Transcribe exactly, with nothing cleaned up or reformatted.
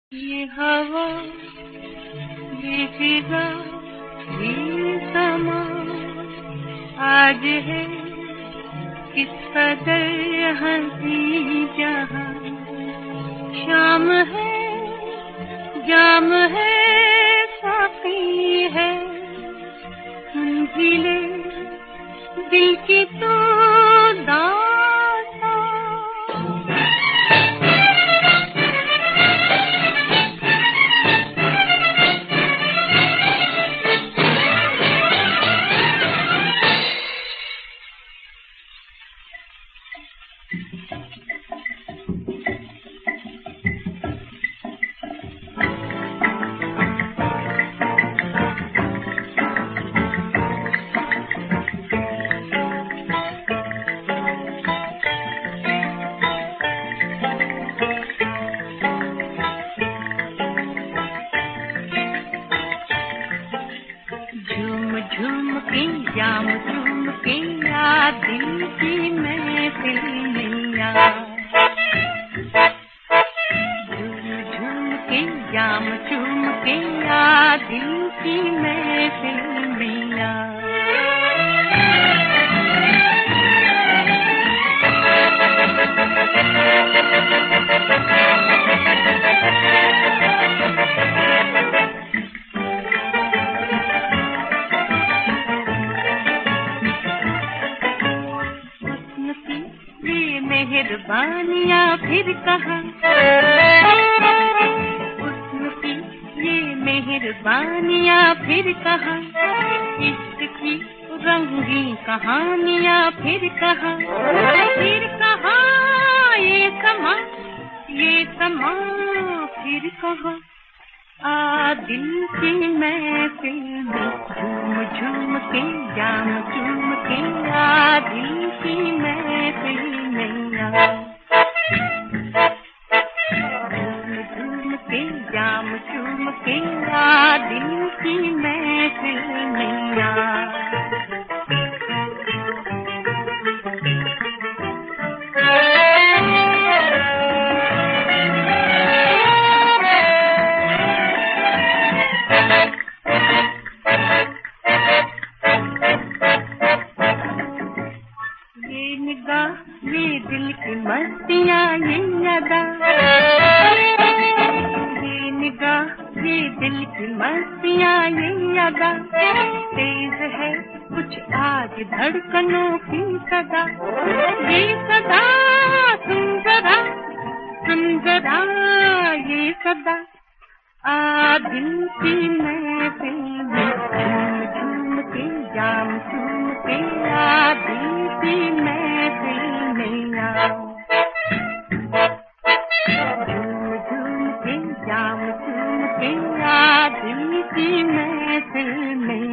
ये हवा, ये फिजा, ये समा आज है किस कदर हंसी जहां। शाम है, जाम है, साकी है, सुन भी ले दिल की तो दास्तां। झूम झूम के जाम झूम के या दिल की महफिल मैया। झूम झूम के जाम झूम के या दिल की महफिल मैया। मेहरबानियाँ फिर कहाँ, हुस्न की ये मेहरबानियाँ फिर कहाँ, इश्क की रंगीन कहानियाँ फिर कहाँ, फिर कहाँ ये समा, ये समा फिर कहाँ। आ दिल की महफिल में झूम झूम के जाम झूम के आ दिल की महफिल में झूम के जाम झूम के आ दिल की महफिल में। ये निगाह, ये दिल की मस्तियाँ, ये अदा, ये निगाह, ये दिल की मस्तियाँ, ये अदा, तेज है कुछ आज धड़कनों की सदा। ये सदा सुन जरा, सुन जरा ये सदा। आ दिल की महफिल में झूम झूम के जाम झूम के आ दिल की महफिल में आओ। झूम झूम के जाम झूम के आ दिल की महफिल में।